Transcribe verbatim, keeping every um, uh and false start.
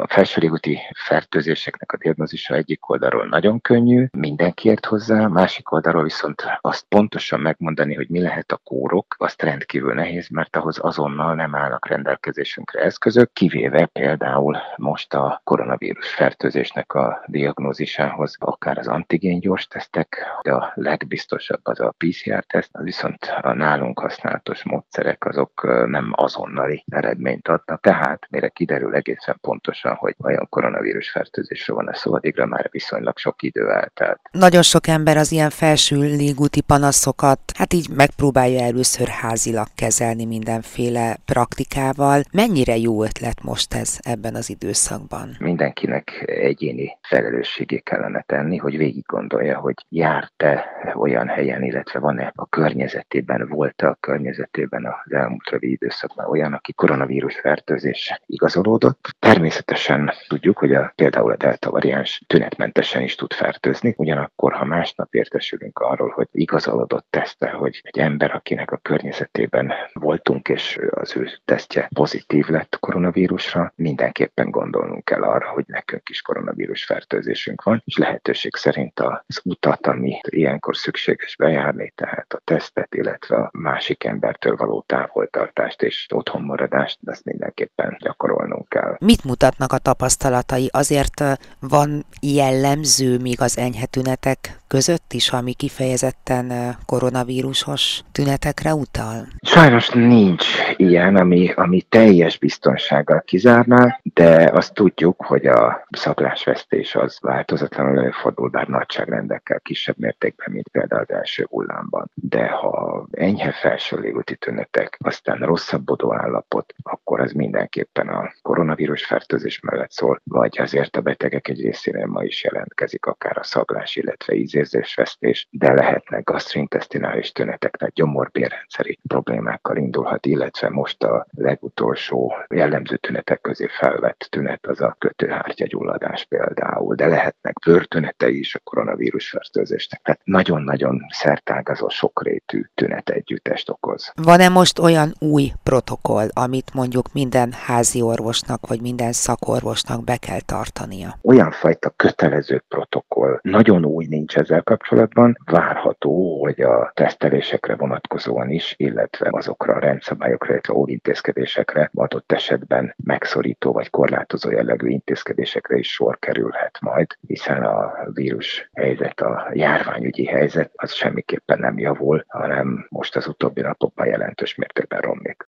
A felső légúti fertőzéseknek a diagnózisa egyik oldalról nagyon könnyű, mindenki ért hozzá, másik oldalról viszont azt pontosan megmondani, hogy mi lehet a kórok, azt rendkívül nehéz, mert ahhoz azonnal nem állnak rendelkezésünkre eszközök, kivéve például most a koronavírus fertőzésnek a diagnózisához akár az antigén gyors tesztek, de a legbiztosabb az a pé cé er teszt, viszont a nálunk használatos módszerek azok nem azonnali eredményt adnak, tehát mire kiderül egészen pontosan, hogy olyan koronavírus fertőzésről van a szó, addigra már viszonylag sok idő eltelt. Nagyon sok ember az ilyen felső légúti panaszokat, hát így megpróbálja először házilag kezelni mindenféle praktikával. Mennyire jó ötlet most ez ebben az időszakban? Mindenkinek egyéni felelősségé kellene tenni, hogy végig gondolja, hogy járt-e olyan helyen, illetve van-e a környezetében, volt-e a környezetében az elmúlt rövid időszakban olyan, aki koronavírus fertőzés igazolódott. Természetesen tudjuk, hogy a, például a delta variáns tünetmentesen is tud fertőzni, ugyanakkor, ha másnap értesülünk arról, hogy igazolódott teszte, hogy egy ember, akinek a környezetében voltunk, és az ő tesztje pozitív lett koronavírusra, mindenképpen gondolnunk kell arra, hogy nekünk is koronavírus fertőzésünk van, és lehetőség szerint az utat, ami ilyenkor szükséges bejárni, tehát a tesztet, illetve a másik embertől való távoltartást és otthonmaradást, ezt mindenképpen gyakorolnunk kell. Mit mutatnak a tapasztalatai? Azért van jellemző még az enyhe tünetek között is, ami kifejezetten koronavírusos tünetekre utal? Sajnos nincs ilyen, ami, ami teljes biztonsággal kizárná, de azt tudjuk, hogy a szaglásvesztés az változatlanul előfordul, bár nagyságrendekkel kisebb mértékben, mint például az első hullámban. De ha enyhe felső légúti tünetek, aztán rosszabbodó állapot, akkor ez mindenképpen a koronavírus fertőzés mellett szól, vagy azért a betegek egy részénél ma is jelentkezik akár a szaglás, illetve ízérzésvesztés, de lehetnek gasztrointesztinális tüneteknek, gyomorbérrendszeri problémákkal indulhat, illetve most a legutolsó jellemző tünetek közé felvett tünet az a kötőhártyagyulladás például, de lehetnek bőrtünetei is a koronavírus fertőzésnek. Tehát nagyon-nagyon szertágazó, sokrétű tünetegyüttest okoz. Van-e most olyan új protokoll, amit mondjuk minden házi orvosnak vagy minden szakorvosnak be kell tartania? Olyan fajta kötelező protokoll nagyon új nincs ezzel kapcsolatban. Várható, hogy a tesztelésekre vonatkozóan is, illetve azokra a rendszabályokra, illetve óvintézkedésekre, adott esetben megszorító vagy korlátozó jellegű intézkedésekre is sor kerülhet majd, hiszen a vírus helyzet, a járványügyi helyzet az semmiképpen nem javul, hanem most az utóbbi napokban jelentős mértékben romlik.